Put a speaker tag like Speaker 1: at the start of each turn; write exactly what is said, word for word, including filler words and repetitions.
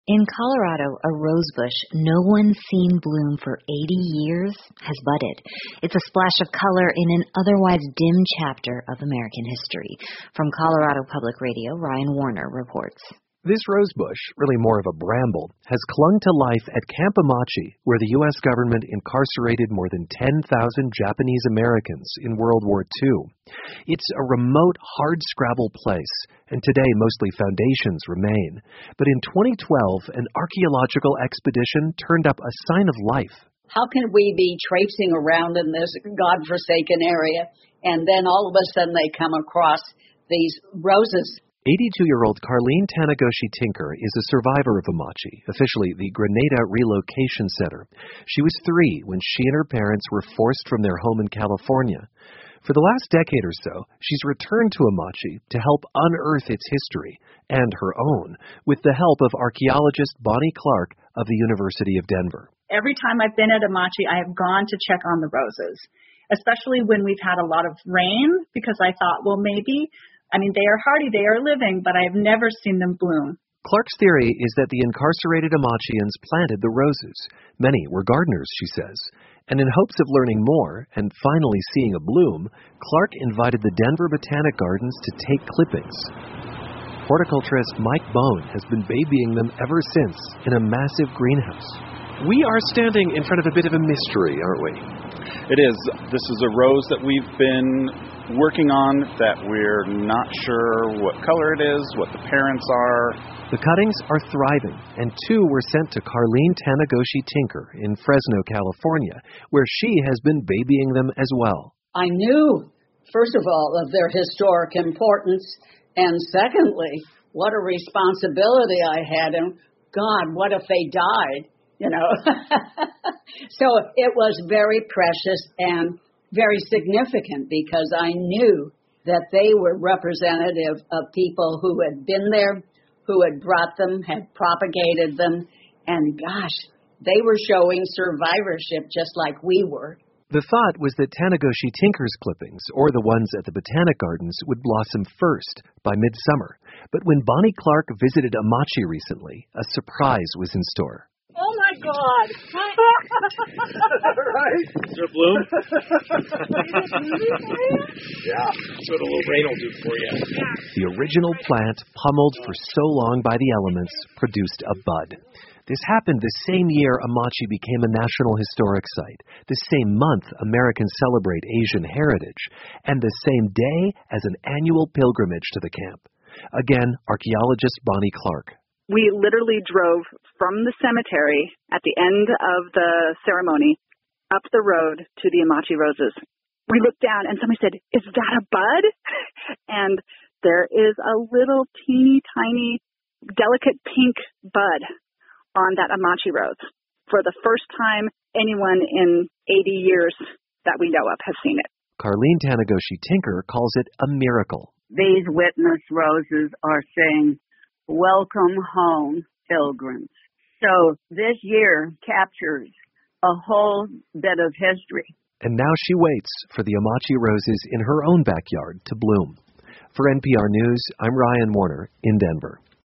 Speaker 1: In Colorado, a rosebush no one's seen bloom for eighty years has budded. It's a splash of color in an otherwise dim chapter of American history. From Colorado Public Radio, Ryan Warner reports.
Speaker 2: This rosebush, really more of a bramble, has clung to life at Camp Amache, where the U S government incarcerated more than ten thousand Japanese Americans in World War Two. It's a remote, hard-scrabble place, and today mostly foundations remain. But in twenty twelve, an archaeological expedition turned up a sign of life.
Speaker 3: How can we be traipsing around in this godforsaken area, and then all of a sudden they come across these roses?
Speaker 2: eighty-two-year-old Carlene Tannegoshi Tinker is a survivor of Amache, officially the Grenada Relocation Center. She was three when she and her parents were forced from their home in California. For the last decade or so, she's returned to Amache to help unearth its history, and her own, with the help of archaeologist Bonnie Clark of the University of Denver.
Speaker 4: Every time I've been at Amache, I have gone to check on the roses, especially when we've had a lot of rain, because I thought, well, maybe... I mean, they are hardy, they are living, but I've never seen them bloom.
Speaker 2: Clark's theory is that the incarcerated Amacheans planted the roses. Many were gardeners, she says. And in hopes of learning more, and finally seeing a bloom, Clark invited the Denver Botanic Gardens to take clippings. Horticulturist Mike Bone has been babying them ever since in a massive greenhouse. We are standing in front of a bit of a mystery, aren't we?
Speaker 5: It is. This is a rose that we've been working on that we're not sure what color it is, what the parents are.
Speaker 2: The cuttings are thriving, and two were sent to Carlene Tannegoshi Tinker in Fresno, California, where she has been babying them as well.
Speaker 3: I knew, first of all, of their historic importance, and secondly, what a responsibility I had, and God, what if they died? You know, so it was very precious and very significant because I knew that they were representative of people who had been there, who had brought them, had propagated them, and gosh, they were showing survivorship just like we were.
Speaker 2: The thought was that Tannegoshi Tinker's clippings, or the ones at the Botanic Gardens, would blossom first by midsummer. But when Bonnie Clark visited Amache recently, a surprise was in store.
Speaker 4: Oh, my God.
Speaker 6: Right? Is there a bloom? Yeah. That's what a little rain will do for you.
Speaker 2: The original plant, pummeled for so long by the elements, produced a bud. This happened the same year Amache became a National Historic Site, the same month Americans celebrate Asian heritage, and the same day as an annual pilgrimage to the camp. Again, archaeologist Bonnie Clark.
Speaker 7: We literally drove from the cemetery at the end of the ceremony up the road to the Amache roses. We looked down and somebody said, "Is that a bud?" And there is a little teeny tiny delicate pink bud on that Amache rose. For the first time anyone in eighty years that we know of has seen it.
Speaker 2: Carlene Tannegoshi Tinker calls it a miracle.
Speaker 8: These witness roses are saying, "Welcome home, pilgrims." So this year captures a whole bit of history.
Speaker 2: And now she waits for the Amache roses in her own backyard to bloom. For N P R News, I'm Ryan Warner in Denver.